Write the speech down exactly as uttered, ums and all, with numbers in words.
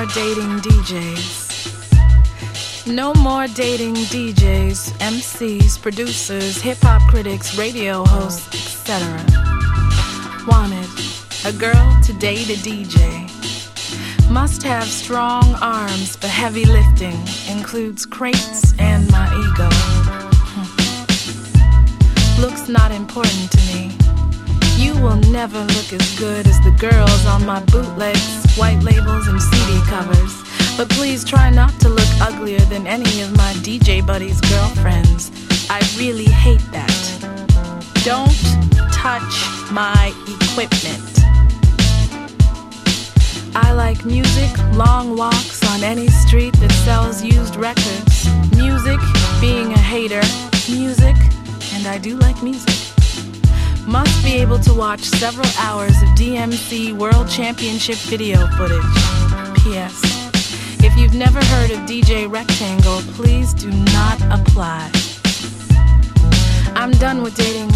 more dating D Js. No more dating D Js, M Cs, producers, hip-hop critics, radio hosts, et cetera. Wanted, a girl to date a D J. Must have strong arms for heavy lifting, includes crates and my ego. Hm. Looks not important to me. You will never look as good as the girls on my bootlegs, white labels, and C D covers. But please try not to look uglier than any of my D J buddies' girlfriends. I really hate that. Don't touch my equipment. I like music, long walks on any street that sells used records. Music, being a hater, music, and I do like music. Must be able to watch several hours of D M C World Championship video footage. P S. If you've never heard of D J Rectangle, please do not apply. I'm done with dating